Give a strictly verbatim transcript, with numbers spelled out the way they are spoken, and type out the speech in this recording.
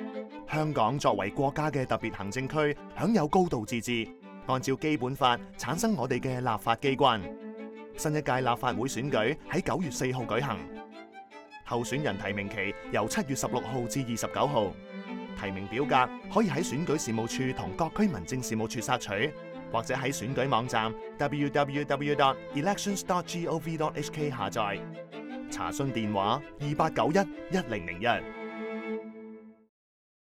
香港作為國家嘅特別行政區，享有高度自治，按照基本法產生我哋嘅立法機關。新一屆立法會選舉喺九月四號舉行，候選人提名期由七月十六號至二十九號。提名表格可以喺選舉事務處同各區民政事務處索取，或者喺選舉網站 w w w dot elections dot gov dot h k 下載。查詢電話二八九一一零零一。